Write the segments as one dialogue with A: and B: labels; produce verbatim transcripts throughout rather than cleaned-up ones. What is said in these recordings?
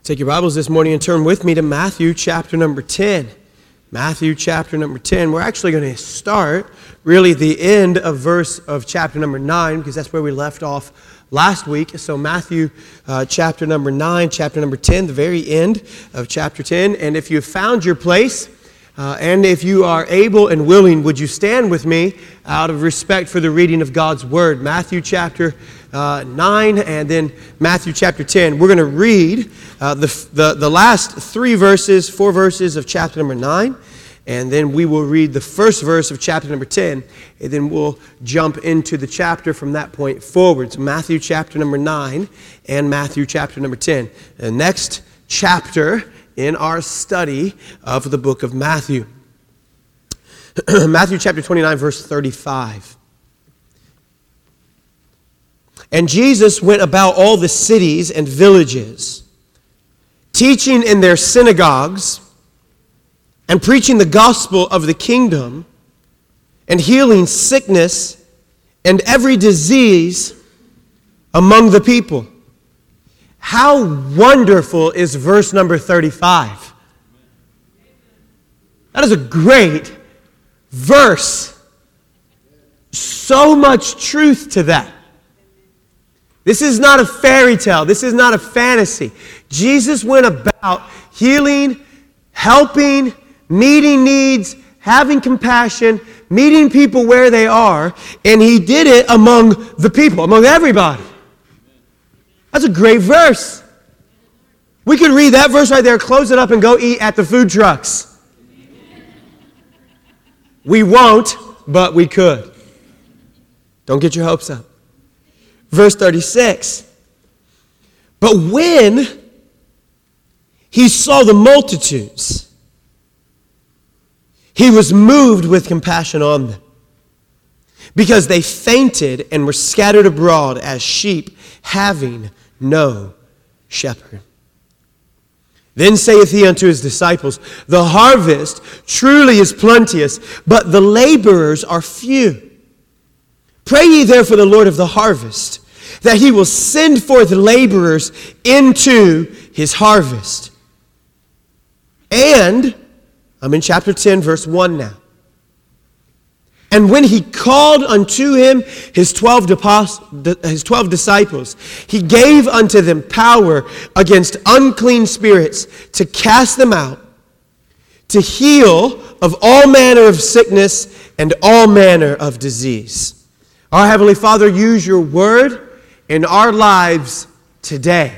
A: Take your Bibles this morning and turn with me to Matthew chapter number ten. Matthew chapter number ten. We're actually going to start really the end of verse of chapter number nine because that's where we left off last week. So Matthew uh, chapter number nine, chapter number ten, the very end of chapter ten. And if you've found your place, uh, and if you are able and willing, would you stand with me out of respect for the reading of God's Word? Matthew chapter uh, nine and then Matthew chapter ten. We're going to read uh, the, the, the last three verses, four verses of chapter number nine. And then we will read the first verse of chapter number ten, and then we'll jump into the chapter from that point forward. So Matthew chapter number nine and Matthew chapter number ten. The next chapter in our study of the book of Matthew. Matthew chapter twenty-nine, verse thirty-five. And Jesus went about all the cities and villages, teaching in their synagogues, and preaching the gospel of the kingdom, and healing sickness and every disease among the people. How wonderful is verse number thirty-five? That is a great verse. So much truth to that. This is not a fairy tale. This is not a fantasy. Jesus went about healing, helping, meeting needs, having compassion, meeting people where they are, and he did it among the people, among everybody. That's a great verse. We could read that verse right there, close it up, and go eat at the food trucks. We won't, but we could. Don't get your hopes up. Verse thirty-six. But when he saw the multitudes, he was moved with compassion on them, because they fainted and were scattered abroad as sheep having no shepherd. Then saith he unto his disciples, the harvest truly is plenteous, but the laborers are few. Pray ye therefore the Lord of the harvest, that he will send forth laborers into his harvest. And I'm in chapter ten, verse one now. And when he called unto him his twelve, his twelve disciples, he gave unto them power against unclean spirits to cast them out, to heal of all manner of sickness and all manner of disease. Our Heavenly Father, use your word in our lives today.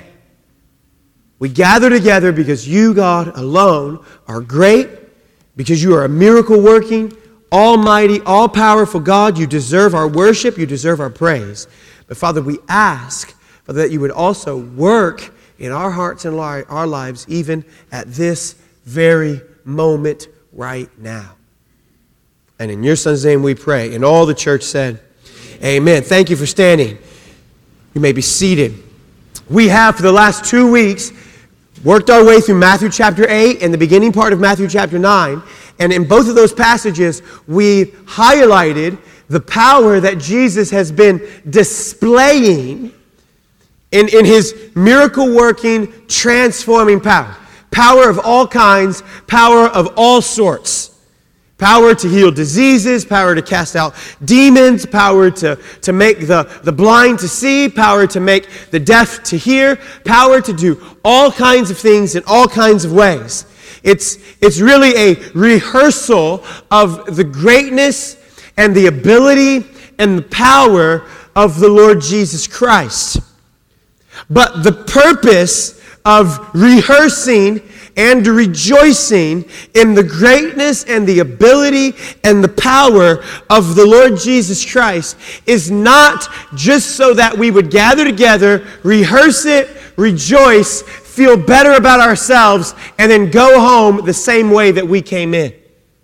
A: We gather together because you, God, alone are great, because you are a miracle-working, almighty, all-powerful God. You deserve our worship. You deserve our praise. But, Father, we ask, Father, that you would also work in our hearts and our lives even at this very moment right now. And in your Son's name we pray. And all the church said, amen. Thank you for standing. You may be seated. We have, for the last two weeks, worked our way through Matthew chapter eight and the beginning part of Matthew chapter nine. And in both of those passages, we highlighted the power that Jesus has been displaying in, in his miracle-working, transforming power. Power of all kinds, power of all sorts. Power to heal diseases, power to cast out demons, power to, to make the, the blind to see, power to make the deaf to hear, power to do all kinds of things in all kinds of ways. It's, it's really a rehearsal of the greatness and the ability and the power of the Lord Jesus Christ. But the purpose of rehearsing and rejoicing in the greatness and the ability and the power of the Lord Jesus Christ is not just so that we would gather together, rehearse it, rejoice, feel better about ourselves, and then go home the same way that we came in.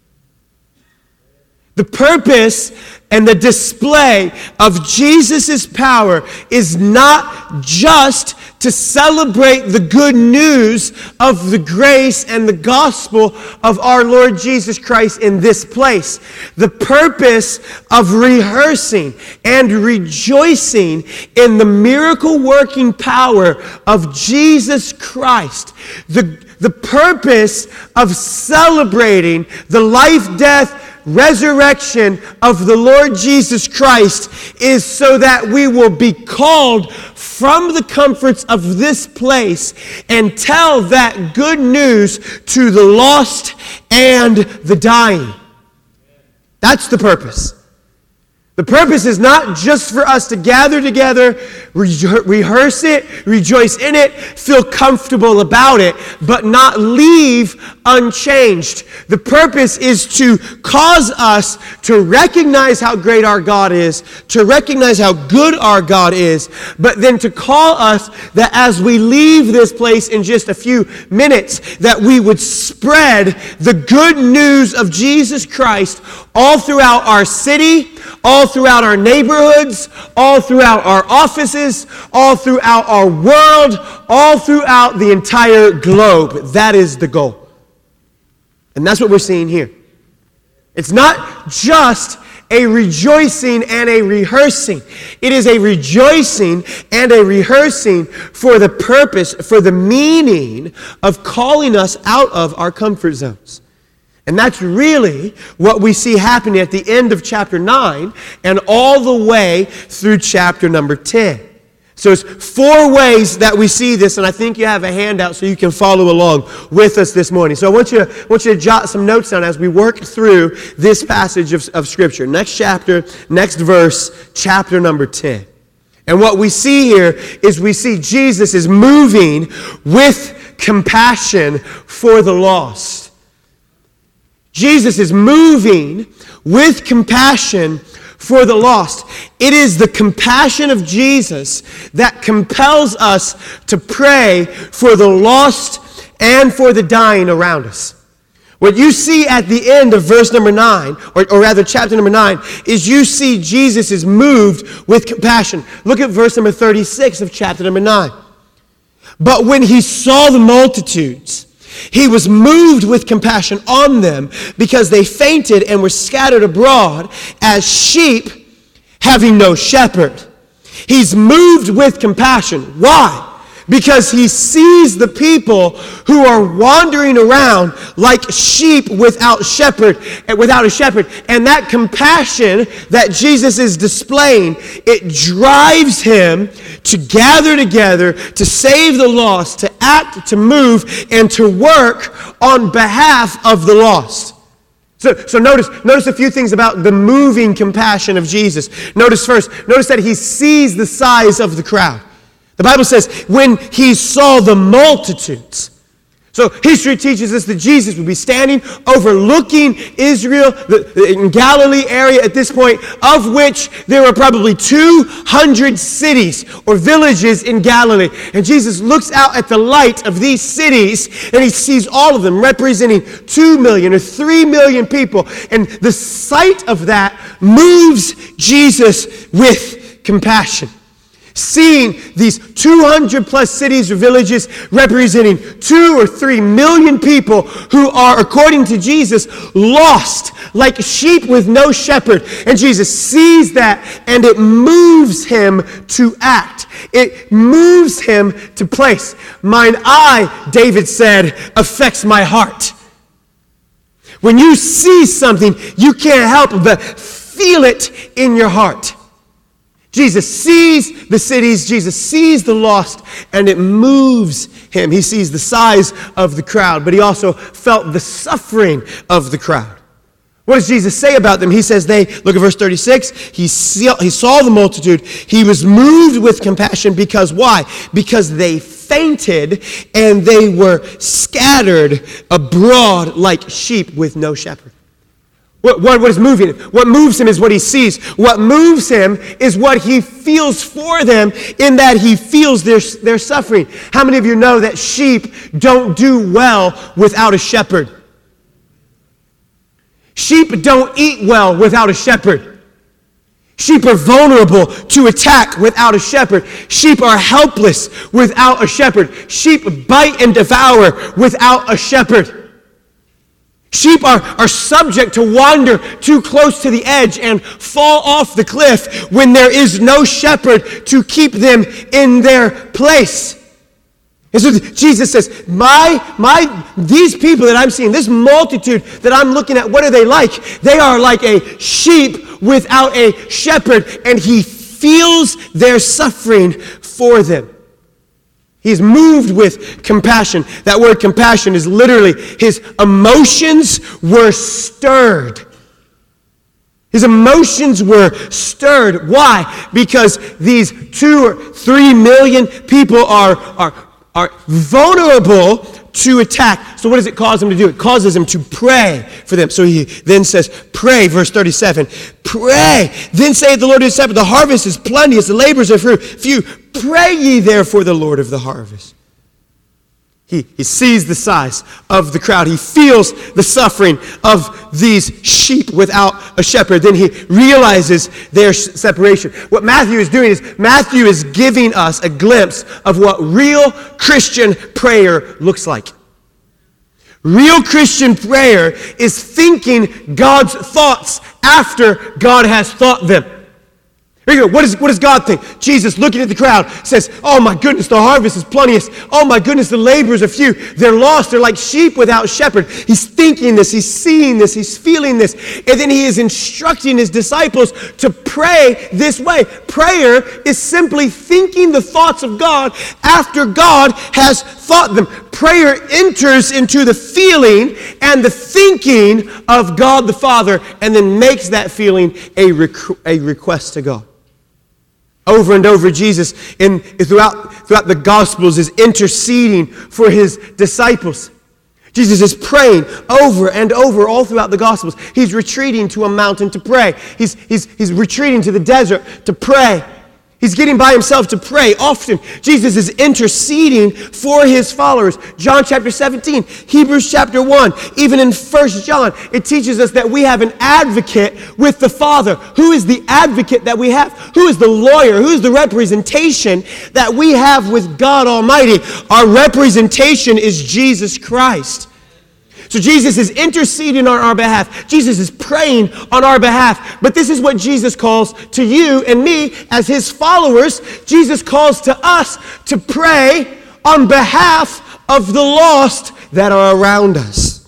A: The purpose and the display of Jesus' power is not just to celebrate the good news of the grace and the gospel of our Lord Jesus Christ in this place. The purpose of rehearsing and rejoicing in the miracle-working power of Jesus Christ. The, the purpose of celebrating the life, death, resurrection of the Lord Jesus Christ is so that we will be called from the comforts of this place and tell that good news to the lost and the dying. That's the purpose. The purpose is not just for us to gather together, re- rehearse it, rejoice in it, feel comfortable about it, but not leave unchanged. The purpose is to cause us to recognize how great our God is, to recognize how good our God is, but then to call us that as we leave this place in just a few minutes, that we would spread the good news of Jesus Christ all throughout our city, all throughout our neighborhoods, all throughout our offices, all throughout our world, all throughout the entire globe. That is the goal. And that's what we're seeing here. It's not just a rejoicing and a rehearsing. It is a rejoicing and a rehearsing for the purpose, for the meaning of calling us out of our comfort zones. And that's really what we see happening at the end of chapter nine and all the way through chapter number ten. So it's four ways that we see this, and I think you have a handout so you can follow along with us this morning. So I want you to, I want you to jot some notes down as we work through this passage of, of Scripture. Next chapter, next verse, chapter number ten. And what we see here is we see Jesus is moving with compassion for the lost. Jesus is moving with compassion for the lost. It is the compassion of Jesus that compels us to pray for the lost and for the dying around us. What you see at the end of verse number nine, or, or rather chapter number nine, is you see Jesus is moved with compassion. Look at verse number thirty-six of chapter number nine. But when he saw the multitudes, he was moved with compassion on them because they fainted and were scattered abroad as sheep having no shepherd. He's moved with compassion. Why? Because he sees the people who are wandering around like sheep without shepherd, without a shepherd. And that compassion that Jesus is displaying, it drives him to gather together, to save the lost, to act, to move, and to work on behalf of the lost. So, so notice, notice a few things about the moving compassion of Jesus. Notice first, notice that he sees the size of the crowd. The Bible says, when he saw the multitudes. So history teaches us that Jesus would be standing overlooking Israel, the, the in Galilee area at this point, of which there were probably two hundred cities or villages in Galilee. And Jesus looks out at the light of these cities and he sees all of them representing two million or three million people. And the sight of that moves Jesus with compassion. Seeing these two hundred plus cities or villages representing two or three million people who are, according to Jesus, lost like sheep with no shepherd. And Jesus sees that and it moves him to act. It moves him to place. Mine eye, David said, affects my heart. When you see something, you can't help but feel it in your heart. Jesus sees the cities, Jesus sees the lost, and it moves him. He sees the size of the crowd, but he also felt the suffering of the crowd. What does Jesus say about them? He says they, look at verse thirty-six, he saw, he saw the multitude, he was moved with compassion because why? Because they fainted and they were scattered abroad like sheep with no shepherd. What, what, what is moving him? What moves him is what he sees. What moves him is what he feels for them in that he feels their, their suffering. How many of you know that sheep don't do well without a shepherd? Sheep don't eat well without a shepherd. Sheep are vulnerable to attack without a shepherd. Sheep are helpless without a shepherd. Sheep bite and devour without a shepherd. Sheep are, are subject to wander too close to the edge and fall off the cliff when there is no shepherd to keep them in their place. And so Jesus says, my, my, these people that I'm seeing, this multitude that I'm looking at, what are they like? They are like a sheep without a shepherd, and he feels their suffering for them. He's moved with compassion. That word compassion is literally, his emotions were stirred. His emotions were stirred. Why? Because these two or three million people are, are are vulnerable to attack. So what does it cause him to do? It causes him to pray for them. So he then says, pray, verse thirty-seven. Pray. Then saith the Lord of his shepherd, the harvest is plenteous, the laborers are few. Pray ye therefore the Lord of the harvest. He, he sees the size of the crowd. He feels the suffering of these sheep without a shepherd. Then he realizes their separation. What Matthew is doing is Matthew is giving us a glimpse of what real Christian prayer looks like. Real Christian prayer is thinking God's thoughts after God has thought them. Here you go. What, is, what does God think? Jesus, looking at the crowd, says, oh my goodness, the harvest is plenteous. Oh my goodness, the laborers are few. They're lost. They're like sheep without shepherd. He's thinking this. He's seeing this. He's feeling this. And then he is instructing his disciples to pray this way. Prayer is simply thinking the thoughts of God after God has thought them. Prayer enters into the feeling and the thinking of God the Father and then makes that feeling a, requ- a request to God. Over and over, Jesus, in, throughout, throughout the Gospels, is interceding for his disciples. Jesus is praying over and over all throughout the Gospels. He's retreating to a mountain to pray. He's, he's, he's retreating to the desert to pray. He's getting by himself to pray often. Jesus is interceding for his followers. John chapter seventeen, Hebrews chapter one, even in First John, it teaches us that we have an advocate with the Father. Who is the advocate that we have? Who is the lawyer? Who is the representation that we have with God Almighty? Our representation is Jesus Christ. So Jesus is interceding on our behalf. Jesus is praying on our behalf. But this is what Jesus calls to you and me as his followers. Jesus calls to us to pray on behalf of the lost that are around us.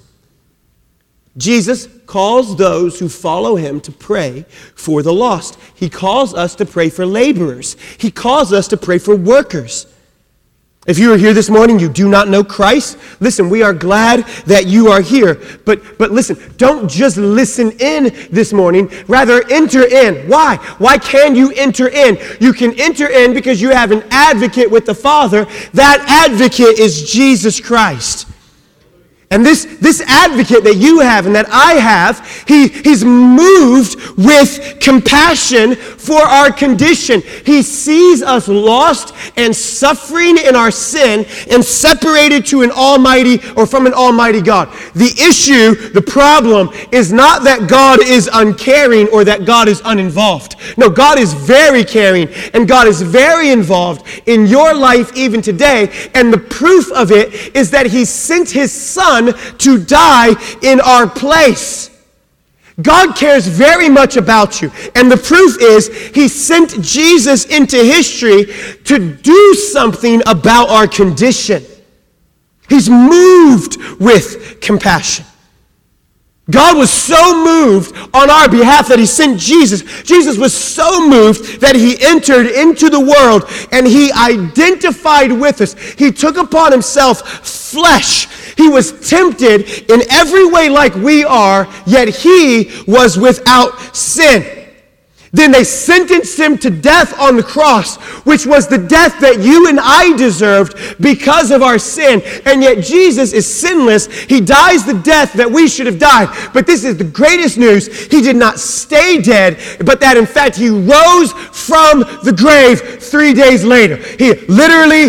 A: Jesus calls those who follow him to pray for the lost. He calls us to pray for laborers. He calls us to pray for workers. If you are here this morning, you do not know Christ, listen, we are glad that you are here. But but listen, don't just listen in this morning, rather enter in. Why? Why can you enter in? You can enter in because you have an advocate with the Father. That advocate is Jesus Christ. And this, this advocate that you have and that I have, he, he's moved with compassion for our condition. He sees us lost and suffering in our sin and separated to an almighty or from an almighty God. The issue, the problem, is not that God is uncaring or that God is uninvolved. No, God is very caring and God is very involved in your life even today. And the proof of it is that he sent his Son to die in our place. God cares very much about you. And the proof is he sent Jesus into history to do something about our condition. He's moved with compassion. God was so moved on our behalf that he sent Jesus. Jesus was so moved that he entered into the world and he identified with us. He took upon himself flesh. He was tempted in every way like we are, yet he was without sin. Then they sentenced him to death on the cross, which was the death that you and I deserved because of our sin. And yet Jesus is sinless. He dies the death that we should have died. But this is the greatest news. He did not stay dead, but that in fact he rose from the grave three days later. He literally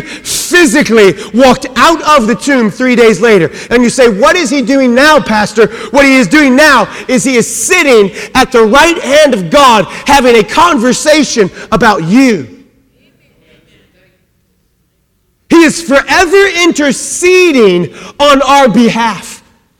A: physically walked out of the tomb three days later. And you say, what is he doing now, Pastor? What he is doing now is he is sitting at the right hand of God having a conversation about you. He is forever interceding on our behalf.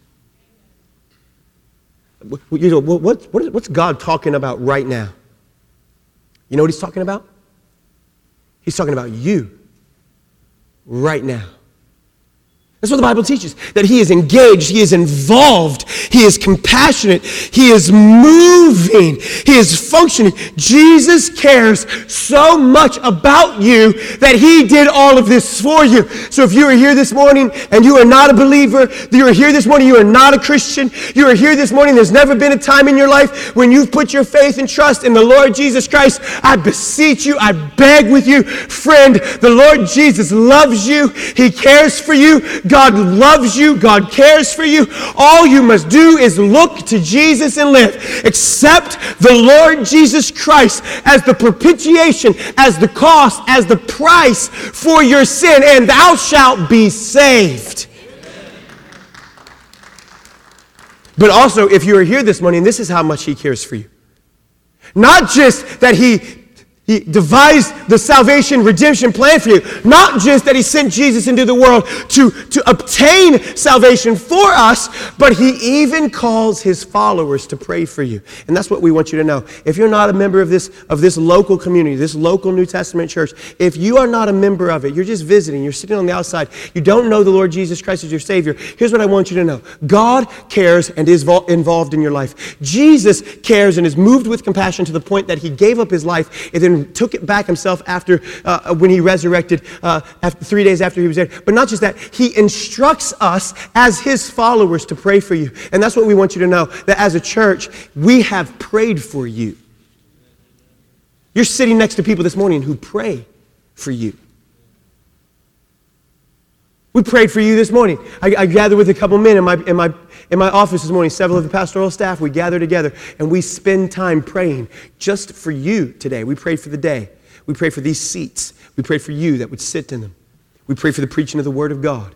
A: You know, what, what, what's God talking about right now? You know what he's talking about? He's talking about you right now. That's what the Bible teaches, that he is engaged, he is involved, he is compassionate, he is moving, he is functioning. Jesus cares so much about you that he did all of this for you. So if you are here this morning and you are not a believer, you are here this morning, you are not a Christian, you are here this morning, there's never been a time in your life when you've put your faith and trust in the Lord Jesus Christ, I beseech you, I beg with you, friend, the Lord Jesus loves you, he cares for you, God loves you. God cares for you. All you must do is look to Jesus and live. Accept the Lord Jesus Christ as the propitiation, as the cost, as the price for your sin, and thou shalt be saved. But also, if you are here this morning, this is how much he cares for you. Not just that he He devised the salvation, redemption plan for you. Not just that he sent Jesus into the world to, to obtain salvation for us, but he even calls his followers to pray for you. And that's what we want you to know. If you're not a member of this, of this local community, this local New Testament church, if you are not a member of it, you're just visiting, you're sitting on the outside, you don't know the Lord Jesus Christ as your Savior, here's what I want you to know. God cares and is vol- involved in your life. Jesus cares and is moved with compassion to the point that he gave up his life and then took it back himself after uh, when he resurrected uh, after three days after he was dead. But not just that, he instructs us as his followers to pray for you. And that's what we want you to know, that as a church, we have prayed for you. You're sitting next to people this morning who pray for you. We prayed for you this morning. I, I gathered with a couple men in my, in, my, in my office this morning, several of the pastoral staff. We gather together and we spend time praying just for you today. We prayed for the day. We prayed for these seats. We prayed for you that would sit in them. We prayed for the preaching of the Word of God.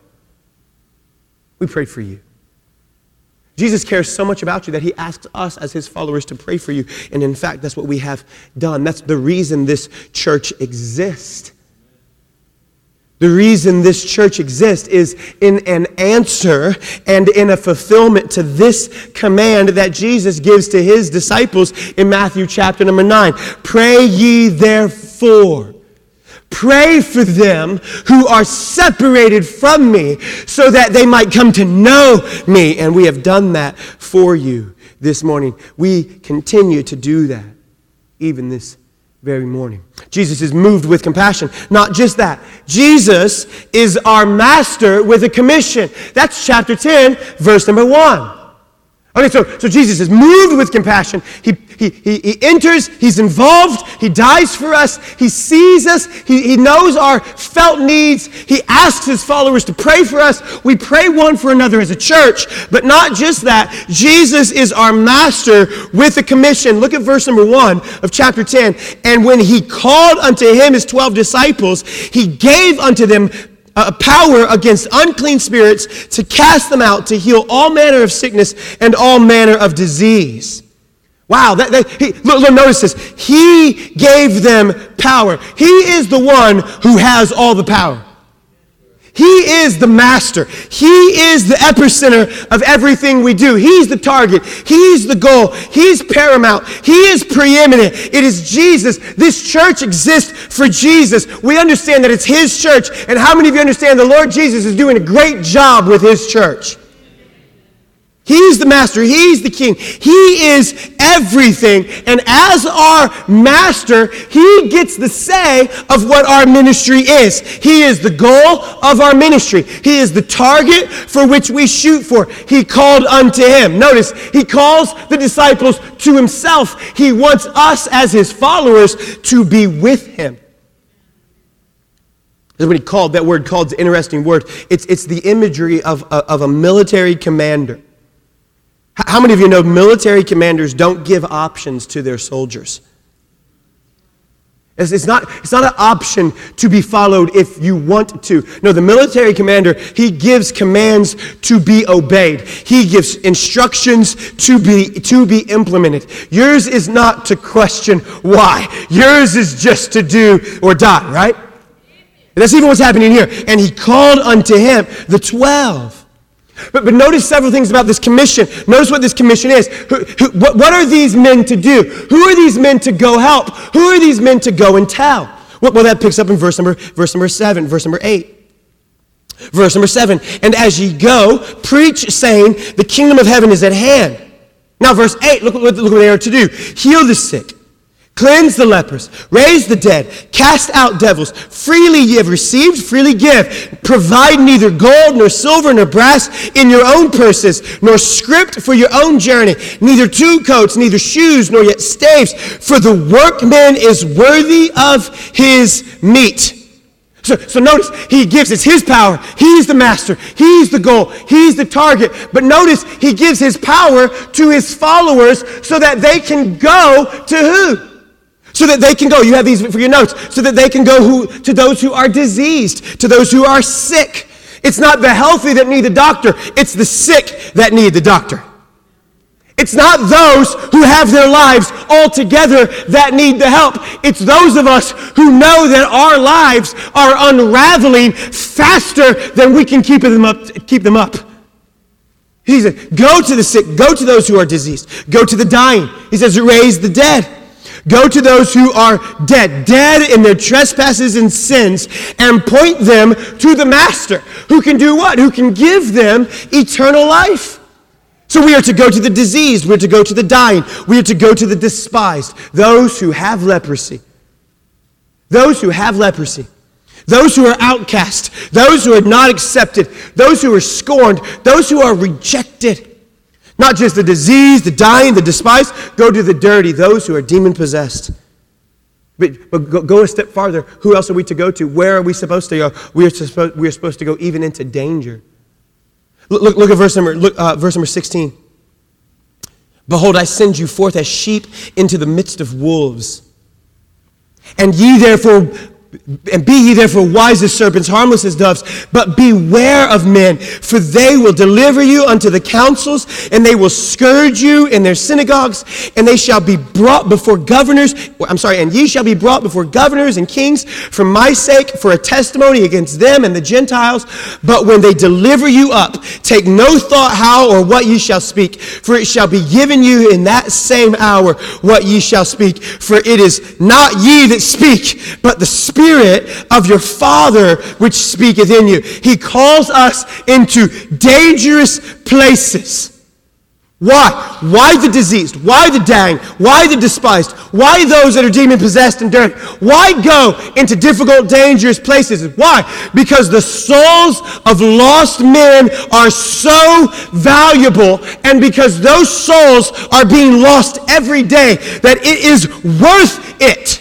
A: We prayed for you. Jesus cares so much about you that he asks us as his followers to pray for you. And in fact, that's what we have done. That's the reason this church exists. The reason this church exists is in an answer and in a fulfillment to this command that Jesus gives to his disciples in Matthew chapter number nine. Pray ye therefore. Pray for them who are separated from me so that they might come to know me. And we have done that for you this morning. We continue to do that even this very morning. Jesus is moved with compassion. Not just that. Jesus is our master with a commission. That's chapter ten, verse number one. Okay, so, so Jesus is moved with compassion. He, he, he, he enters, he's involved, he dies for us, he sees us, he, he knows our felt needs, he asks his followers to pray for us. We pray one for another as a church, but not just that. Jesus is our master with a commission. Look at verse number one of chapter ten. And when he called unto him his twelve disciples, he gave unto them a power against unclean spirits to cast them out, to heal all manner of sickness and all manner of disease. Wow, that, that, he, look, look, notice this. He gave them power. He is the one who has all the power. He is the master. He is the epicenter of everything we do. He's the target. He's the goal. He's paramount. He is preeminent. It is Jesus. This church exists for Jesus. We understand that it's his church. And how many of you understand the Lord Jesus is doing a great job with his church? He's the master. He's the king. He is everything. And as our master, he gets the say of what our ministry is. He is the goal of our ministry. He is the target for which we shoot for. He called unto him. Notice, he calls the disciples to himself. He wants us as his followers to be with him. That's what he called. That word called is an interesting word. It's, it's the imagery of, of a military commander. How many of you know military commanders don't give options to their soldiers? It's, it's not, it's not an option to be followed if you want to. No, the military commander, he gives commands to be obeyed. He gives instructions to be, to be implemented. Yours is not to question why. Yours is just to do or die, right? And that's even what's happening here. And he called unto him the twelve. But, but notice several things about this commission. Notice what this commission is. Who, who, what, what are these men to do? Who are these men to go help? Who are these men to go and tell? Well, well that picks up in verse number, verse number seven, verse number eight. Verse number seven. And as ye go, preach, saying, the kingdom of heaven is at hand. Now, verse eight, look, look, look what they are to do. Heal the sick. Cleanse the lepers, raise the dead, cast out devils. Freely ye have received, freely give. Provide neither gold nor silver nor brass in your own purses, nor scrip for your own journey, neither two coats, neither shoes, nor yet staves, for the workman is worthy of his meat. So, so notice, he gives us his power. He's the master. He's the goal. He's the target. But notice, he gives his power to his followers so that they can go to who? So that they can go, you have these for your notes, so that they can go who, to those who are diseased, to those who are sick. It's not the healthy that need the doctor, it's the sick that need the doctor. It's not those who have their lives all together that need the help. It's those of us who know that our lives are unraveling faster than we can keep them up. Keep them up. He said, go to the sick, go to those who are diseased, go to the dying. He says, raise the dead. Go to those who are dead, dead in their trespasses and sins, and point them to the Master, who can do what? Who can give them eternal life. So we are to go to the diseased, we are to go to the dying, we are to go to the despised, those who have leprosy. Those who have leprosy. Those who are outcast, those who are not accepted, those who are scorned, those who are rejected. Not just the diseased, the dying, the despised. Go to the dirty, those who are demon-possessed. But, but go, go a step farther. Who else are we to go to? Where are we supposed to go? We are, supposed, we are supposed to go even into danger. Look, look, look at verse number, look, uh, verse number sixteen. Behold, I send you forth as sheep into the midst of wolves. And ye therefore... And be ye therefore wise as serpents, harmless as doves, but beware of men, for they will deliver you unto the councils, and they will scourge you in their synagogues, and they shall be brought before governors, I'm sorry, and ye shall be brought before governors and kings for my sake, for a testimony against them and the Gentiles. But when they deliver you up, take no thought how or what ye shall speak, for it shall be given you in that same hour what ye shall speak. For it is not ye that speak, but the Spirit Spirit of your Father which speaketh in you. He calls us into dangerous places. Why? Why the diseased? Why the dying? Why the despised? Why those that are demon-possessed and dirty? Why go into difficult, dangerous places? Why? Because the souls of lost men are so valuable, and because those souls are being lost every day, that it is worth it.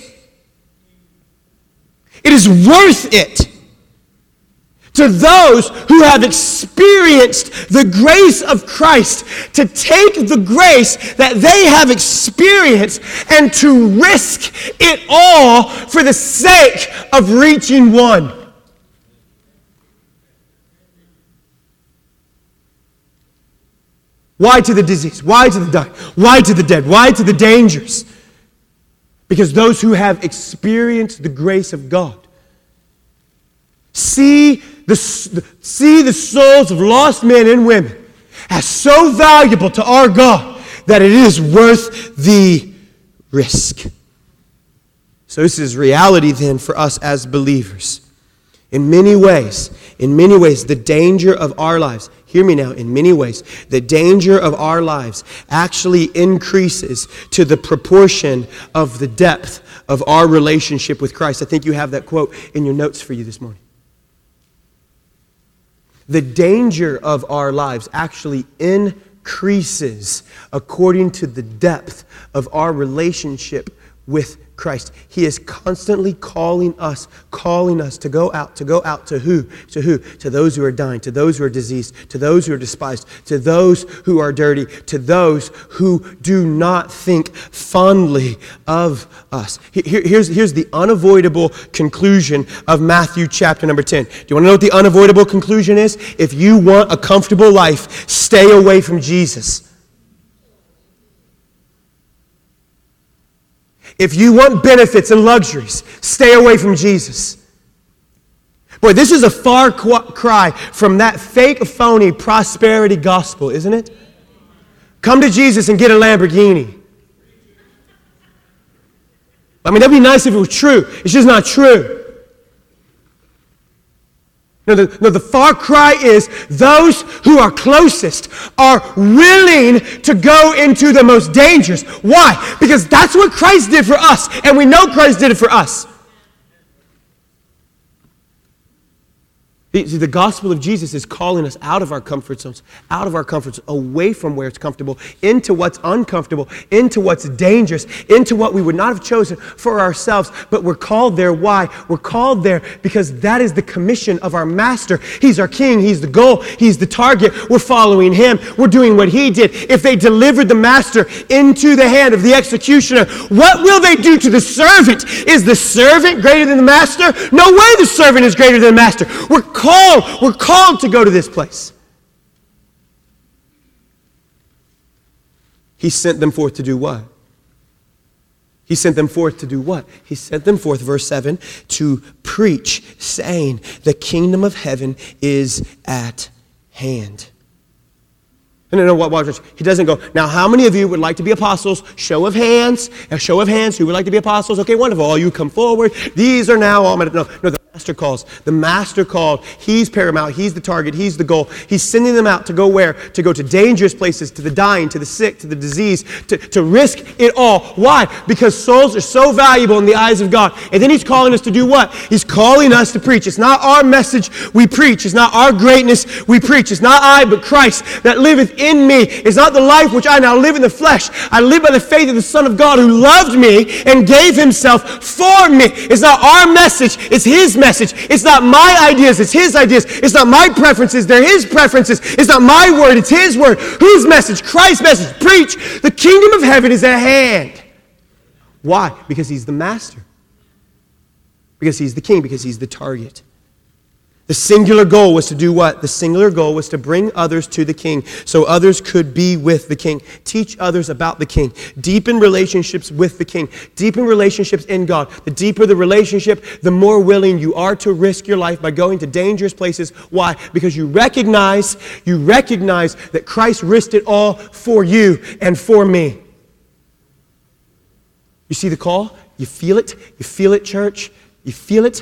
A: It is worth it to those who have experienced the grace of Christ to take the grace that they have experienced and to risk it all for the sake of reaching one. Why to the disease? Why to the dying? Why to the dead? Why to the dangers? Because those who have experienced the grace of God see the, see the souls of lost men and women as so valuable to our God that it is worth the risk. So this is reality then for us as believers. In many ways, in many ways, the danger of our lives, hear me now, in many ways, the danger of our lives actually increases to the proportion of the depth of our relationship with Christ. I think you have that quote in your notes for you this morning. The danger of our lives actually increases according to the depth of our relationship with Christ. He is constantly calling us, calling us to go out, to go out to who? To who? To those who are dying, to those who are diseased, to those who are despised, to those who are dirty, to those who do not think fondly of us. Here, here's, here's the unavoidable conclusion of Matthew chapter number ten. Do you want to know what the unavoidable conclusion is? If you want a comfortable life, stay away from Jesus. If you want benefits and luxuries, stay away from Jesus. Boy, this is a far cry from that fake, phony prosperity gospel, isn't it? Come to Jesus and get a Lamborghini. I mean, that'd be nice if it was true. It's just not true. No, the, no, the far cry is those who are closest are willing to go into the most dangerous. Why? Because that's what Christ did for us, and we know Christ did it for us. See, the gospel of Jesus is calling us out of our comfort zones, out of our comfort zones, away from where it's comfortable, into what's uncomfortable, into what's dangerous, into what we would not have chosen for ourselves, but we're called there. Why? We're called there because that is the commission of our master. He's our king. He's the goal. He's the target. We're following him. We're doing what he did. If they delivered the master into the hand of the executioner, what will they do to the servant? Is the servant greater than the master? No way the servant is greater than the master. We're called Called, we're called to go to this place. He sent them forth to do what? He sent them forth to do what? He sent them forth, verse seven, to preach, saying, the kingdom of heaven is at hand. No, no, no, watch, watch. He doesn't go, now how many of you would like to be apostles? Show of hands. A show of hands. Who would like to be apostles? Okay, wonderful. All you come forward. These are now all. No, no, the master calls. The master called. He's paramount. He's the target. He's the goal. He's sending them out to go where? To go to dangerous places, to the dying, to the sick, to the diseased, to, to risk it all. Why? Because souls are so valuable in the eyes of God. And then he's calling us to do what? He's calling us to preach. It's not our message we preach. It's not our greatness we preach. It's not I, but Christ that liveth in me. It's not the life which I now live in the flesh. I live by the faith of the Son of God who loved me and gave himself for me. It's not our message. It's his message. It's not my ideas. It's his ideas. It's not my preferences. They're his preferences. It's not my word. It's his word. Whose message? Christ's message. Preach. The kingdom of heaven is at hand. Why? Because he's the master. Because he's the king. Because he's the target. The singular goal was to do what? The singular goal was to bring others to the king so others could be with the king. Teach others about the king. Deepen relationships with the king. Deepen relationships in God. The deeper the relationship, the more willing you are to risk your life by going to dangerous places. Why? Because you recognize, you recognize that Christ risked it all for you and for me. You see the call? You feel it? You feel it, church? You feel it?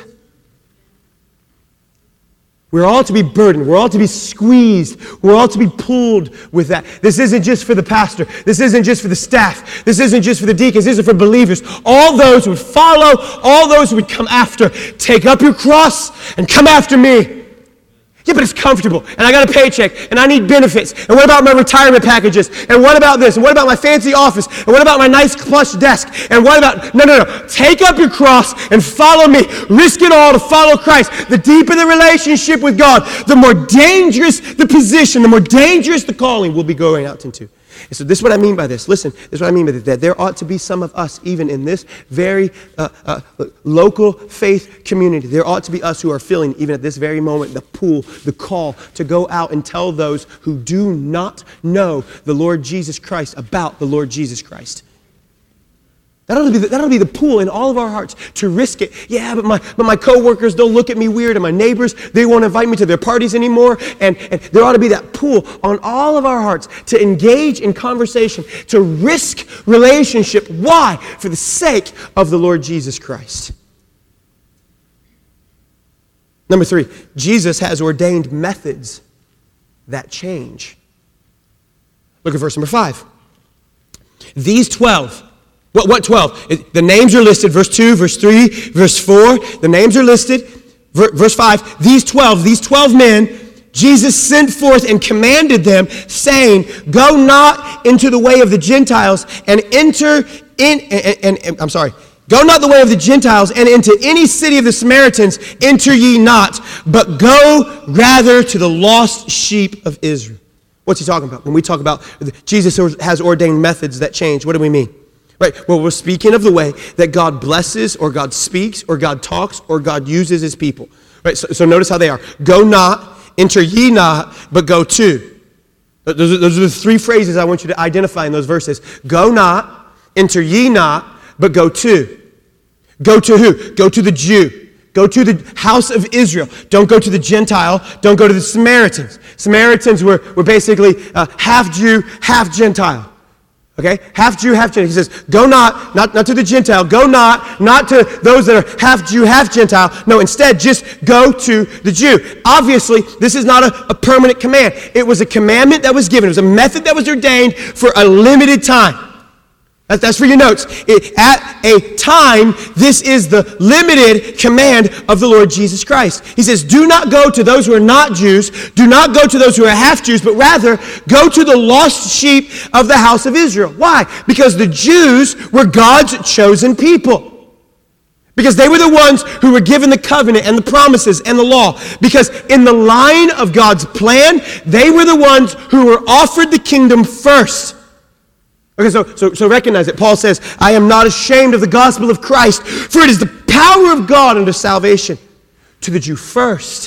A: We're all to be burdened. We're all to be squeezed. We're all to be pulled with that. This isn't just for the pastor. This isn't just for the staff. This isn't just for the deacons. This is for believers. All those who would follow, all those who would come after. Take up your cross and come after me. Yeah, but it's comfortable, and I got a paycheck, and I need benefits. And what about my retirement packages? And what about this? And what about my fancy office? And what about my nice plush desk? And what about... No, no, no. Take up your cross and follow me. Risk it all to follow Christ. The deeper the relationship with God, the more dangerous the position, the more dangerous the calling we'll be going out into. And so this is what I mean by this. Listen, this is what I mean by this. That there ought to be some of us, even in this very uh, uh, local faith community, there ought to be us who are feeling, even at this very moment, the pull, the call to go out and tell those who do not know the Lord Jesus Christ about the Lord Jesus Christ. That ought to be the, that ought to be the pull in all of our hearts to risk it. Yeah, but my but my coworkers, they'll look at me weird, and my neighbors, they won't invite me to their parties anymore. And, and there ought to be that pull on all of our hearts to engage in conversation, to risk relationship. Why? For the sake of the Lord Jesus Christ. Number three, Jesus has ordained methods that change. Look at verse number five. These twelve. What, what twelve? The names are listed. Verse two, verse three, verse four. The names are listed. Verse five. These twelve, these twelve men, Jesus sent forth and commanded them, saying, go not into the way of the Gentiles and enter in, and, and, and I'm sorry, Go not the way of the Gentiles, and into any city of the Samaritans enter ye not, but go rather to the lost sheep of Israel. What's he talking about? When we talk about Jesus has ordained methods that change, what do we mean? Right. Well, we're speaking of the way that God blesses, or God speaks, or God talks, or God uses his people. Right. So, so notice how they are. Go not, enter ye not, but go to. Those are, those are the three phrases I want you to identify in those verses. Go not, enter ye not, but go to. Go to who? Go to the Jew. Go to the house of Israel. Don't go to the Gentile. Don't go to the Samaritans. Samaritans were, were basically uh, half Jew, half Gentile. Okay? Half Jew, half Gentile. He says, go not, not, not to the Gentile. Go not, not to those that are half Jew, half Gentile. No, instead, just go to the Jew. Obviously, this is not a, a permanent command. It was a commandment that was given. It was a method that was ordained for a limited time. That's, that's for your notes. It, at a time, this is the limited command of the Lord Jesus Christ. He says, do not go to those who are not Jews. Do not go to those who are half Jews, but rather go to the lost sheep of the house of Israel. Why? Because the Jews were God's chosen people. Because they were the ones who were given the covenant and the promises and the law. Because in the line of God's plan, they were the ones who were offered the kingdom first. Okay, so, so, so recognize it. Paul says, I am not ashamed of the gospel of Christ, for it is the power of God unto salvation. To the Jew first.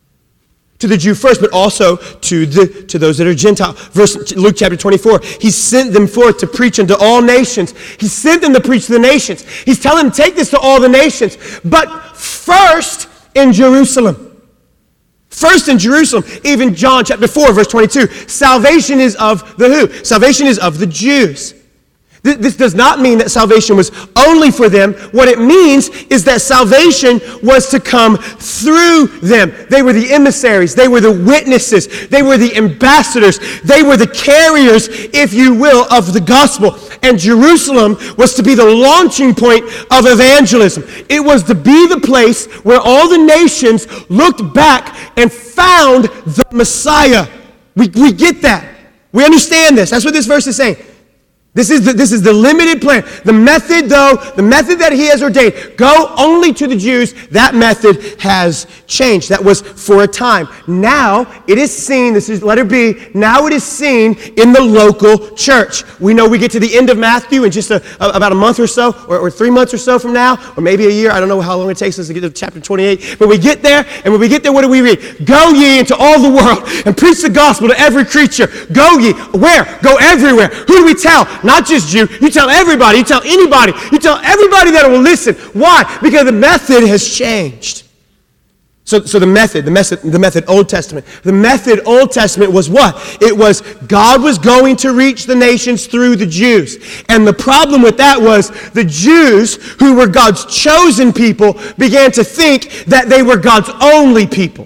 A: To the Jew first, but also to the to those that are Gentile. Verse Luke chapter twenty-four, he sent them forth to preach unto all nations. He sent them to preach to the nations. He's telling them, take this to all the nations. But first in Jerusalem. First in Jerusalem, even John chapter four, verse twenty-two, salvation is of the who? Salvation is of the Jews. This does not mean that salvation was only for them. What it means is that salvation was to come through them. They were the emissaries. They were the witnesses. They were the ambassadors. They were the carriers, if you will, of the gospel. And Jerusalem was to be the launching point of evangelism. It was to be the place where all the nations looked back and found the Messiah. We, we get that. We understand this. That's what this verse is saying. This is, the, this is the limited plan. The method, though, the method that he has ordained, go only to the Jews, that method has changed. That was for a time. Now it is seen, this is letter B, now it is seen in the local church. We know we get to the end of Matthew in just a, a, about a month or so, or, or three months or so from now, or maybe a year. I don't know how long it takes us to get to chapter twenty-eight. But we get there, and when we get there, what do we read? Go ye into all the world and preach the gospel to every creature. Go ye. Where? Go everywhere. Who do we tell? Not just you. You tell everybody. You tell anybody. You tell everybody that will listen. Why? Because the method has changed. So, so the method, the method, the method Old Testament. The method Old Testament was what? It was God was going to reach the nations through the Jews. And the problem with that was the Jews, who were God's chosen people, began to think that they were God's only people.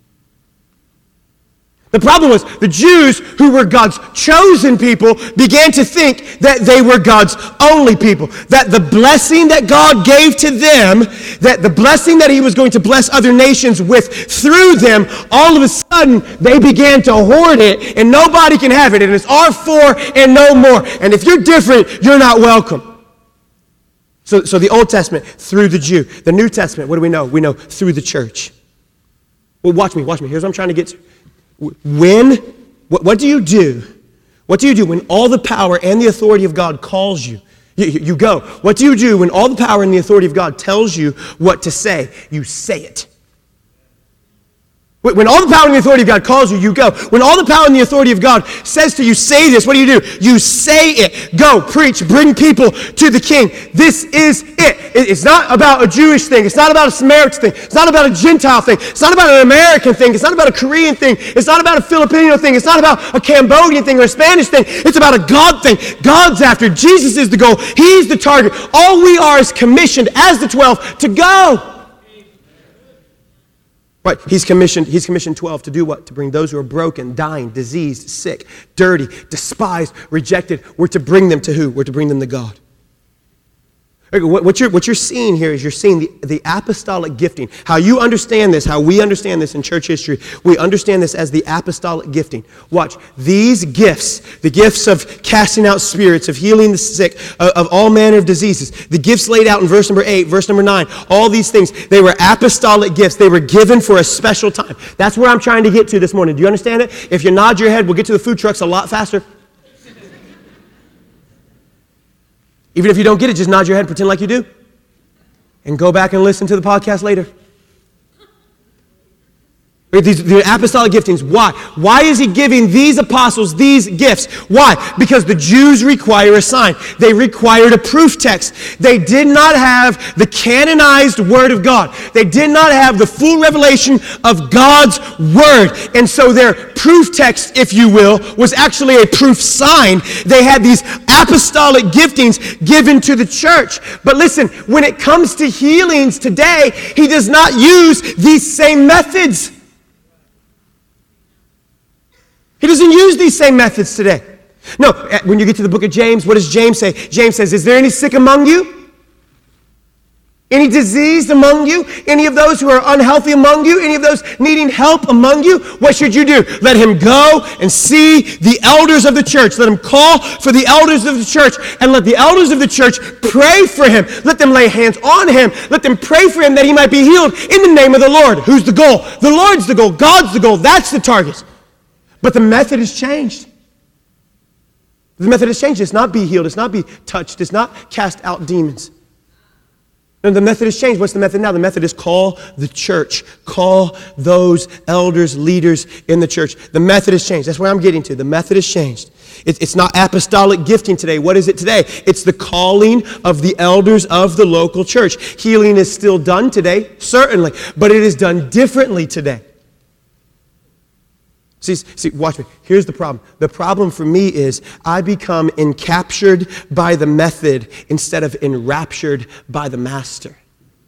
A: The problem was the Jews, who were God's chosen people, began to think that they were God's only people. That the blessing that God gave to them, that the blessing that he was going to bless other nations with through them, all of a sudden they began to hoard it, and nobody can have it, and it's our four and no more. And if you're different, you're not welcome. So, so the Old Testament, through the Jew. The New Testament, what do we know? We know through the church. Well, watch me, watch me. Here's what I'm trying to get to. When, what, what do you do? What do you do when all the power and the authority of God calls you? You, you go. What do you do when all the power and the authority of God tells you what to say? You say it. When all the power and the authority of God calls you, you go. When all the power and the authority of God says to you, say this, what do you do? You say it. Go, preach, bring people to the King. This is it. It's not about a Jewish thing. It's not about a Samaritan thing. It's not about a Gentile thing. It's not about an American thing. It's not about a Korean thing. It's not about a Filipino thing. It's not about a Cambodian thing or a Spanish thing. It's about a God thing. God's after. Jesus is the goal. He's the target. All we are is commissioned as the twelve to go. Right. He's commissioned, he's commissioned twelve to do what? To bring those who are broken, dying, diseased, sick, dirty, despised, rejected. We're to bring them to who? We're to bring them to God. What you're, what you're seeing here is you're seeing the, the apostolic gifting. How you understand this, how we understand this in church history, we understand this as the apostolic gifting. Watch, these gifts, the gifts of casting out spirits, of healing the sick, of, of all manner of diseases, the gifts laid out in verse number eight, verse number nine, all these things, they were apostolic gifts. They were given for a special time. That's where I'm trying to get to this morning. Do you understand it? If you nod your head, we'll get to the food trucks a lot faster. Even if you don't get it, just nod your head, pretend like you do, and go back and listen to the podcast later. These the apostolic giftings. Why? Why is he giving these apostles these gifts? Why? Because the Jews require a sign. They required a proof text. They did not have the canonized Word of God. They did not have the full revelation of God's Word. And so their proof text, if you will, was actually a proof sign. They had these apostolic giftings given to the church. But listen, when it comes to healings today, he does not use these same methods. He doesn't use these same methods today. No, when you get to the book of James, what does James say? James says, is there any sick among you? Any diseased among you? Any of those who are unhealthy among you? Any of those needing help among you? What should you do? Let him go and see the elders of the church. Let him call for the elders of the church, and let the elders of the church pray for him. Let them lay hands on him. Let them pray for him that he might be healed in the name of the Lord. Who's the goal? The Lord's the goal. God's the goal. That's the target. But the method has changed. The method has changed. It's not be healed. It's not be touched. It's not cast out demons. No, the method has changed. What's the method now? The method is call the church. Call those elders, leaders in the church. The method has changed. That's where I'm getting to. The method has changed. It's not apostolic gifting today. What is it today? It's the calling of the elders of the local church. Healing is still done today, certainly, but it is done differently today. See, see, watch me. Here's the problem. The problem for me is I become encaptured by the method instead of enraptured by the master.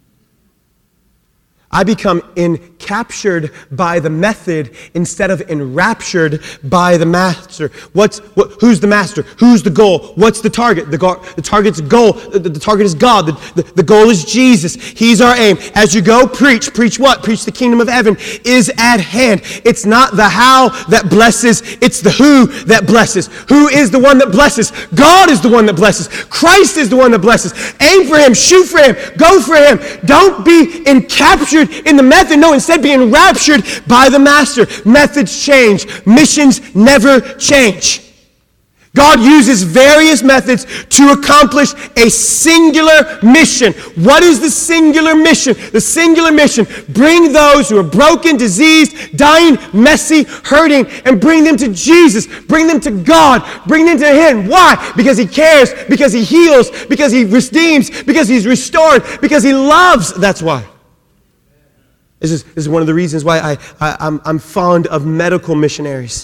A: I become encaptured by the method instead of enraptured by the master. What's what, who's the master? Who's the goal? What's the target? The, go, the target's goal. The, the target is God. The, the, the goal is Jesus. He's our aim. As you go, preach. Preach what? Preach the kingdom of heaven is at hand. It's not the how that blesses. It's the who that blesses. Who is the one that blesses? God is the one that blesses. Christ is the one that blesses. Aim for him. Shoot for him. Go for him. Don't be encaptured in the method. No, instead be enraptured by the master. Methods change. Missions never change. God uses various methods to accomplish a singular mission. What is the singular mission? The singular mission, bring those who are broken, diseased, dying, messy, hurting, and bring them to Jesus. Bring them to God. Bring them to him. Why? Because he cares, because he heals, because he redeems, because he's restored, because he loves. That's why. This is, this is one of the reasons why I, I, I'm, I'm fond of medical missionaries.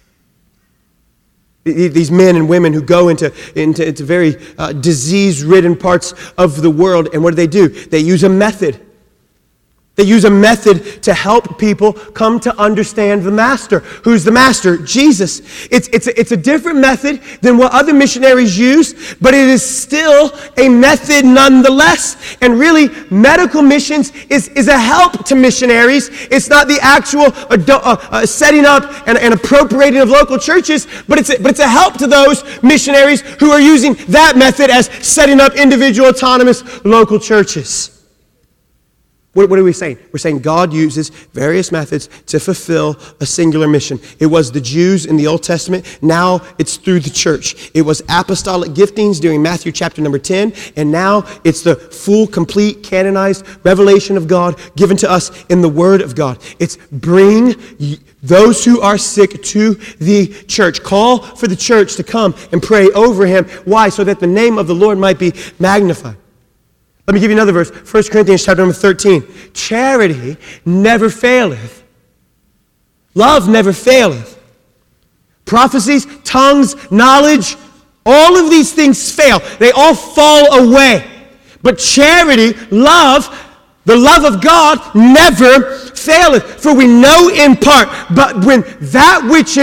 A: These men and women who go into, into, into very uh, disease-ridden parts of the world, and what do they do? They use a method. They use a method to help people come to understand the master. Who's the master? Jesus. It's, it's, a, it's a different method than what other missionaries use, but it is still a method nonetheless. And really, medical missions is, is a help to missionaries. It's not the actual uh, uh, setting up and, and appropriating of local churches, but it's, a, but it's a help to those missionaries who are using that method as setting up individual autonomous local churches. What, what are we saying? We're saying God uses various methods to fulfill a singular mission. It was the Jews in the Old Testament. Now it's through the church. It was apostolic giftings during Matthew chapter number ten. And now it's the full, complete, canonized revelation of God given to us in the Word of God. It's bring those who are sick to the church. Call for the church to come and pray over him. Why? So that the name of the Lord might be magnified. Let me give you another verse. First Corinthians chapter number thirteen. Charity never faileth. Love never faileth. Prophecies, tongues, knowledge, all of these things fail. They all fall away. But charity, love, the love of God never faileth. For we know in part, but when that which is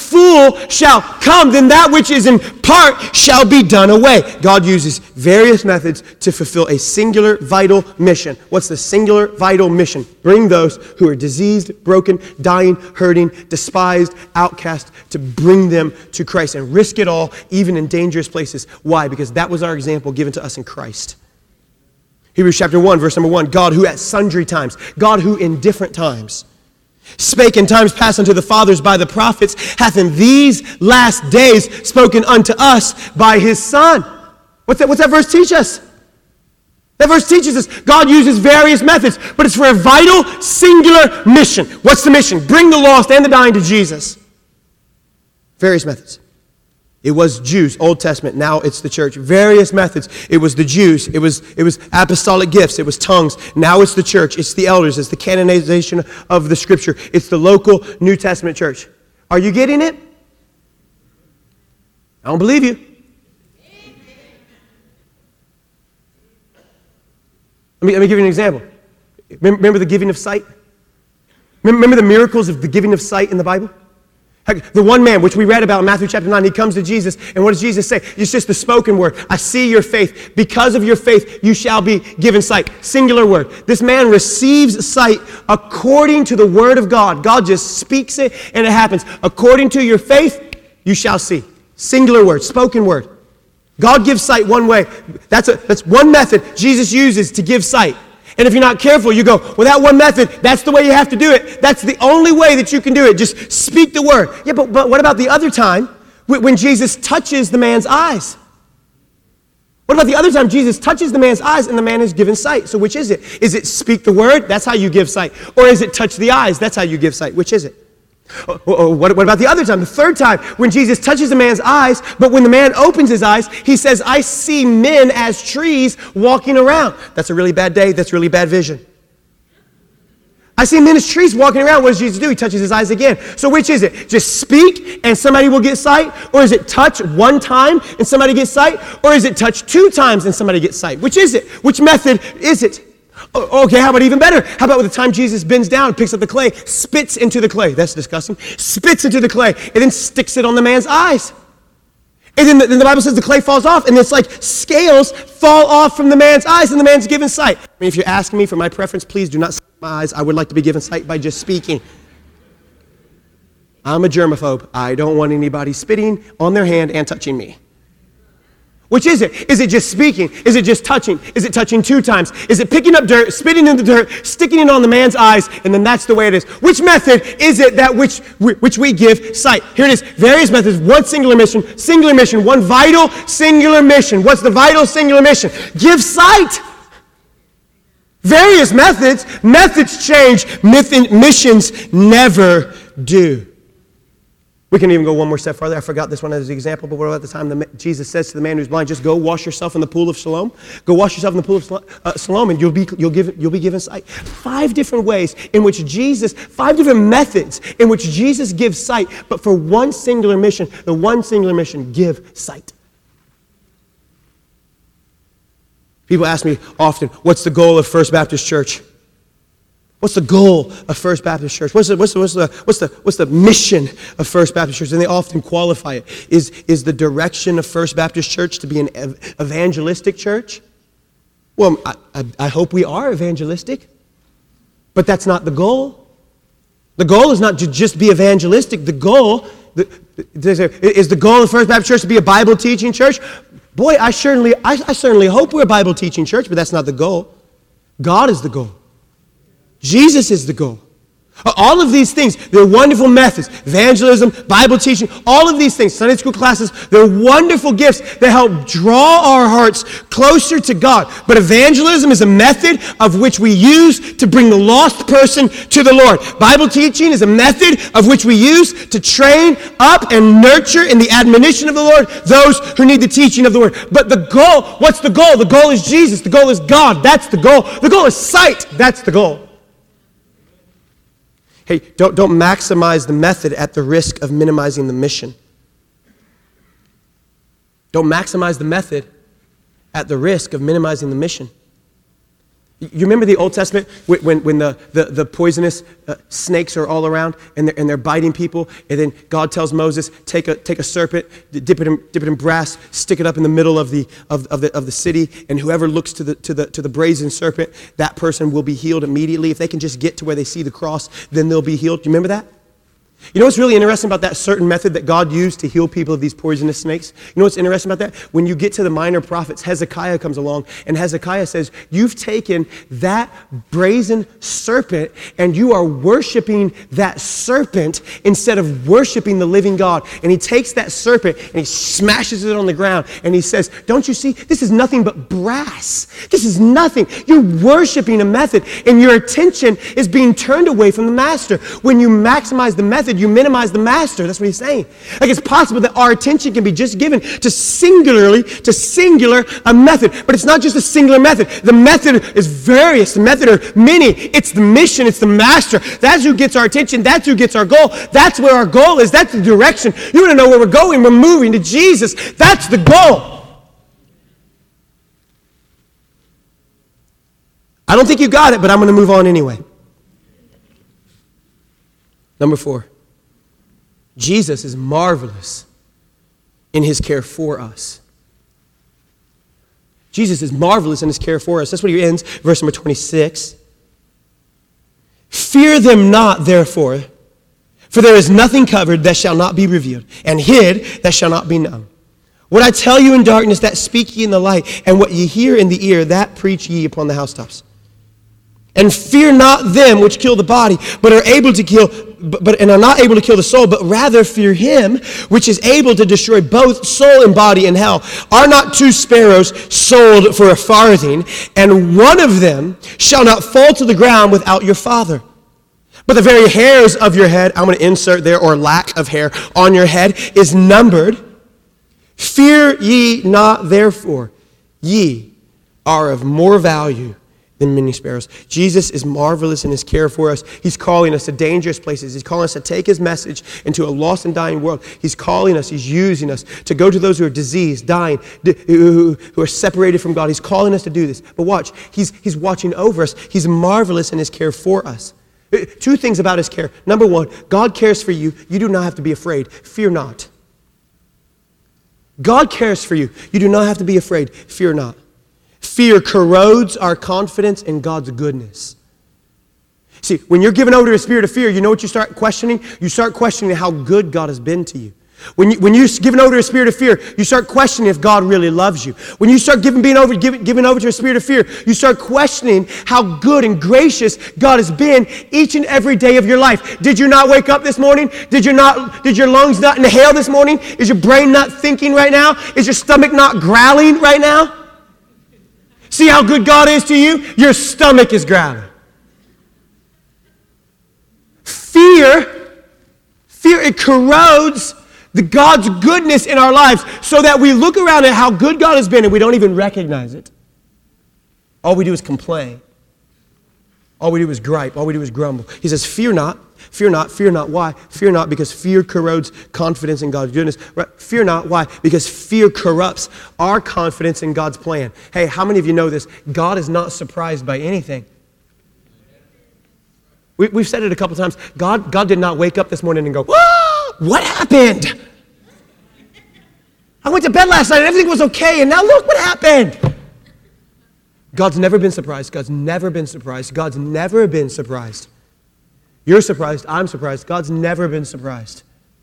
A: full shall come, then that which is in part shall be done away. God uses various methods to fulfill a singular vital mission. What's the singular vital mission? Bring those who are diseased, broken, dying, hurting, despised, outcast, to bring them to Christ and risk it all, even in dangerous places. Why? Because that was our example given to us in Christ. Hebrews chapter one, verse number one, God who at sundry times, God who in different times, spake in times past unto the fathers by the prophets, hath in these last days spoken unto us by his Son. What's that, what's that verse teach us? That verse teaches us God uses various methods, but it's for a vital, singular mission. What's the mission? Bring the lost and the dying to Jesus. Various methods. It was Jews, Old Testament. Now it's the church. Various methods. It was the Jews. It was, it was apostolic gifts. It was tongues. Now it's the church. It's the elders. It's the canonization of the Scripture. It's the local New Testament church. Are you getting it? I don't believe you. Let me, let me give you an example. Remember, remember the giving of sight? Remember, remember the miracles of the giving of sight in the Bible? The one man, which we read about in Matthew chapter nine, he comes to Jesus, and what does Jesus say? It's just the spoken word. I see your faith. Because of your faith, you shall be given sight. Singular word. This man receives sight according to the word of God. God just speaks it, and it happens. According to your faith, you shall see. Singular word, spoken word. God gives sight one way. That's, a, that's one method Jesus uses to give sight. And if you're not careful, you go, well, that one method, that's the way you have to do it. That's the only way that you can do it. Just speak the word. Yeah, but, but what about the other time when Jesus touches the man's eyes? What about the other time Jesus touches the man's eyes and the man is given sight? So which is it? Is it speak the word? That's how you give sight. Or is it touch the eyes? That's how you give sight. Which is it? What about the other time? The third time, when Jesus touches the man's eyes, but when the man opens his eyes, he says, I see men as trees walking around. That's a really bad day. That's really bad vision. I see men as trees walking around. What does Jesus do? He touches his eyes again. So which is it? Just speak and somebody will get sight? Or is it touch one time and somebody gets sight? Or is it touch two times and somebody gets sight? Which is it? Which method is it? Okay, how about even better? How about with the time Jesus bends down, picks up the clay, spits into the clay? That's disgusting. Spits into the clay, and then sticks it on the man's eyes. And then the, then the Bible says the clay falls off, and it's like scales fall off from the man's eyes, and the man's given sight. I mean, if you're asking me for my preference, please do not see my eyes. I would like to be given sight by just speaking. I'm a germaphobe. I don't want anybody spitting on their hand and touching me. Which is it? Is it just speaking? Is it just touching? Is it touching two times? Is it picking up dirt, spitting in the dirt, sticking it on the man's eyes, and then that's the way it is? Which method is it that which, which we give sight? Here it is. Various methods, one singular mission, singular mission, one vital singular mission. What's the vital singular mission? Give sight. Various methods. Methods change. Missions never do. We can even go one more step farther. I forgot this one as an example, but what about the time the, Jesus says to the man who's blind, just go wash yourself in the pool of Siloam. Go wash yourself in the pool of uh, Siloam and you'll be, you'll, give, you'll be given sight. Five different ways in which Jesus, five different methods in which Jesus gives sight, but for one singular mission, the one singular mission, give sight. People ask me often, what's the goal of First Baptist Church? What's the goal of First Baptist Church? What's the, what's the, what's the, what's the, what's the mission of First Baptist Church? And they often qualify it. Is, is the direction of First Baptist Church to be an ev- evangelistic church? Well, I, I, I hope we are evangelistic, but that's not the goal. The goal is not to just be evangelistic. The goal, the, is the goal of First Baptist Church to be a Bible teaching church? Boy, I certainly, I, I certainly hope we're a Bible teaching church, but that's not the goal. God is the goal. Jesus is the goal. All of these things, they're wonderful methods. Evangelism, Bible teaching, all of these things, Sunday school classes, they're wonderful gifts that help draw our hearts closer to God. But evangelism is a method of which we use to bring the lost person to the Lord. Bible teaching is a method of which we use to train up and nurture in the admonition of the Lord those who need the teaching of the Word. But the goal, what's the goal? The goal is Jesus. The goal is God. That's the goal. The goal is sight. That's the goal. Hey, don't, don't maximize the method at the risk of minimizing the mission. Don't maximize the method at the risk of minimizing the mission. You remember the Old Testament when, when, when the, the, the poisonous uh, snakes are all around and they're, and they're biting people, and then God tells Moses, take a, take a serpent, dip it, in, dip it in brass, stick it up in the middle of the, of, of, the, of the city, and whoever looks to the, to, the, to the brazen serpent, that person will be healed immediately. If they can just get to where they see the cross, then they'll be healed. Do you remember that? You know what's really interesting about that certain method that God used to heal people of these poisonous snakes? You know what's interesting about that? When you get to the minor prophets, Hezekiah comes along, and Hezekiah says, you've taken that brazen serpent and you are worshiping that serpent instead of worshiping the living God. And he takes that serpent and he smashes it on the ground and he says, don't you see? This is nothing but brass. This is nothing. You're worshiping a method and your attention is being turned away from the master. When you maximize the method, you minimize the master. That's what he's saying. Like, it's possible that our attention can be just given to singularly, to singular a method. But it's not just a singular method. The method is various. The method are many. It's the mission. It's the master. That's who gets our attention. That's who gets our goal. That's where our goal is. That's the direction. You want to know where we're going? We're moving to Jesus. That's the goal. I don't think you got it, but I'm going to move on anyway. Number four. Jesus is marvelous in his care for us. Jesus is marvelous in his care for us. That's what he ends, verse number twenty-six. Fear them not, therefore, for there is nothing covered that shall not be revealed, and hid that shall not be known. What I tell you in darkness, that speak ye in the light, and what ye hear in the ear, that preach ye upon the housetops. And fear not them which kill the body, but are able to kill, but, but and are not able to kill the soul, but rather fear him which is able to destroy both soul and body in hell. Are not two sparrows sold for a farthing, and one of them shall not fall to the ground without your Father? But the very hairs of your head, I'm going to insert there, or lack of hair on your head, is numbered. Fear ye not, therefore, ye are of more value than many sparrows. Jesus is marvelous in his care for us. He's calling us to dangerous places. He's calling us to take his message into a lost and dying world. He's calling us, he's using us to go to those who are diseased, dying, who are separated from God. He's calling us to do this. But watch, he's, he's watching over us. He's marvelous in his care for us. Two things about his care. Number one, God cares for you. You do not have to be afraid. Fear not. God cares for you. You do not have to be afraid. Fear not. Fear corrodes our confidence in God's goodness. See, when you're given over to a spirit of fear, you know what you start questioning? You start questioning how good God has been to you. When, you, when you're given over to a spirit of fear, you start questioning if God really loves you. When you start giving, being over, giving, given over to a spirit of fear, you start questioning how good and gracious God has been each and every day of your life. Did you not wake up this morning? Did you not? Did your lungs not inhale this morning? Is your brain not thinking right now? Is your stomach not growling right now? See how good God is to you? Your stomach is growling. Fear, fear, it corrodes the God's goodness in our lives so that we look around at how good God has been and we don't even recognize it. All we do is complain. All we do is gripe. All we do is grumble. He says, fear not, fear not, fear not. Why? Fear not because fear corrodes confidence in God's goodness. Right? Fear not. Why? Because fear corrupts our confidence in God's plan. Hey, how many of you know this? God is not surprised by anything. We, we've said it a couple times. God, God did not wake up this morning and go, whoa, what happened? I went to bed last night and everything was okay, and now look what happened. God's never been surprised. God's never been surprised. God's never been surprised. You're surprised. I'm surprised. God's never been surprised.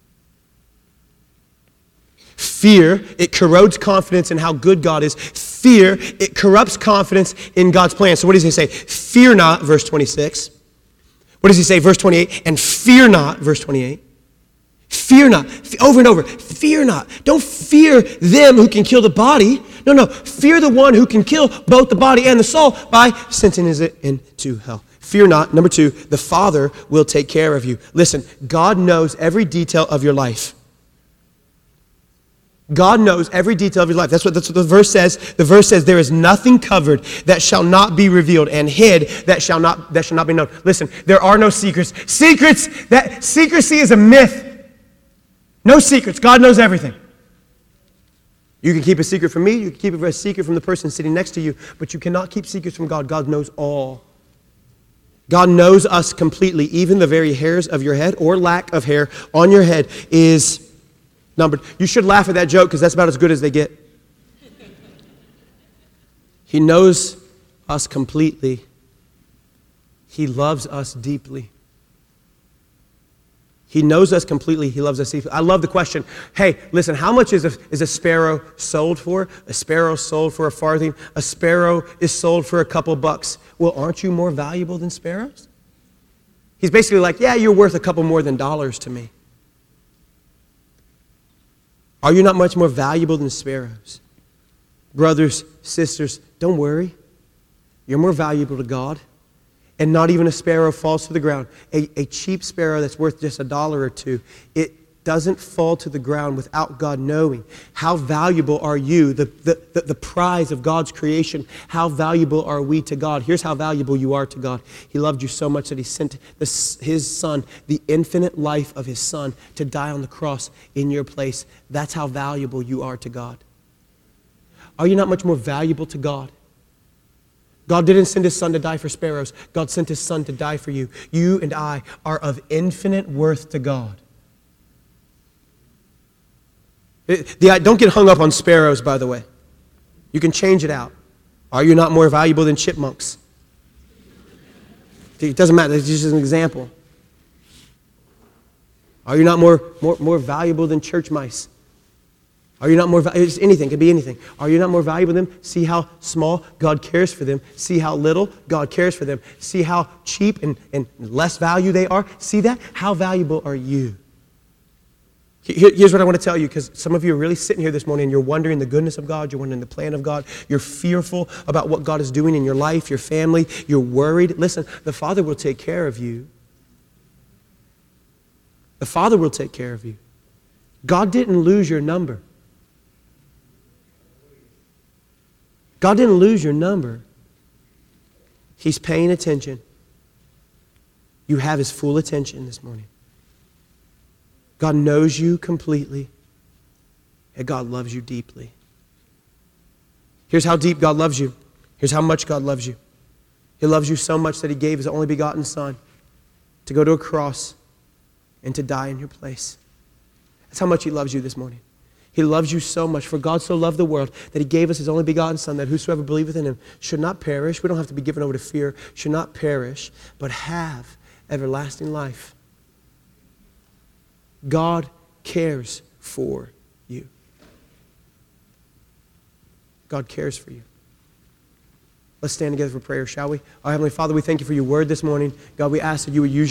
A: Fear, it corrodes confidence in how good God is. Fear, it corrupts confidence in God's plan. So what does he say? Fear not, verse twenty-six. What does he say? Verse twenty-eight. And fear not, verse twenty-eight. Fear not. Over and over. Fear not. Don't fear them who can kill the body. No, no. Fear the one who can kill both the body and the soul by sentencing it into hell. Fear not. Number two, the Father will take care of you. Listen, God knows every detail of your life. God knows every detail of your life. That's what, that's what the verse says. The verse says, there is nothing covered that shall not be revealed, and hid that shall not, that shall not be known. Listen, there are no secrets. Secrets, that secrecy is a myth. No secrets. God knows everything. You can keep a secret from me. You can keep a secret from the person sitting next to you. But you cannot keep secrets from God. God knows all. God knows us completely. Even the very hairs of your head or lack of hair on your head is numbered. You should laugh at that joke because that's about as good as they get. He knows us completely. He loves us deeply. He knows us completely. He loves us deeply. I love the question. Hey, listen, how much is a, is a sparrow sold for? A sparrow sold for a farthing. A sparrow is sold for a couple bucks. Well, aren't you more valuable than sparrows? He's basically like, yeah, you're worth a couple more than dollars to me. Are you not much more valuable than sparrows? Brothers, sisters, don't worry. You're more valuable to God. And not even a sparrow falls to the ground. A, a cheap sparrow that's worth just a dollar or two, it doesn't fall to the ground without God knowing. How valuable are you, the, the, the, the prize of God's creation? How valuable are we to God? Here's how valuable you are to God. He loved you so much that He sent the, His Son, the infinite life of His Son, to die on the cross in your place. That's how valuable you are to God. Are you not much more valuable to God? God didn't send His Son to die for sparrows. God sent His Son to die for you. You and I are of infinite worth to God. It, the, don't get hung up on sparrows, by the way. You can change it out. Are you not more valuable than chipmunks? It doesn't matter. It's just an example. Are you not more, more, more valuable than church mice? Are you not more valuable? It's anything. It could be anything. Are you not more valuable than them? See how small God cares for them. See how little God cares for them. See how cheap and, and less value they are. See that? How valuable are you? Here, here's what I want to tell you, because some of you are really sitting here this morning and you're wondering the goodness of God. You're wondering the plan of God. You're fearful about what God is doing in your life, your family. You're worried. Listen, the Father will take care of you. The Father will take care of you. God didn't lose your number. God didn't lose your number. He's paying attention. You have His full attention this morning. God knows you completely, and God loves you deeply. Here's how deep God loves you. Here's how much God loves you. He loves you so much that He gave His only begotten Son to go to a cross and to die in your place. That's how much He loves you this morning. He loves you so much. For God so loved the world that He gave us His only begotten Son, that whosoever believeth in Him should not perish. We don't have to be given over to fear. Should not perish, but have everlasting life. God cares for you. God cares for you. Let's stand together for prayer, shall we? Our Heavenly Father, we thank You for Your word this morning. God, we ask that You would use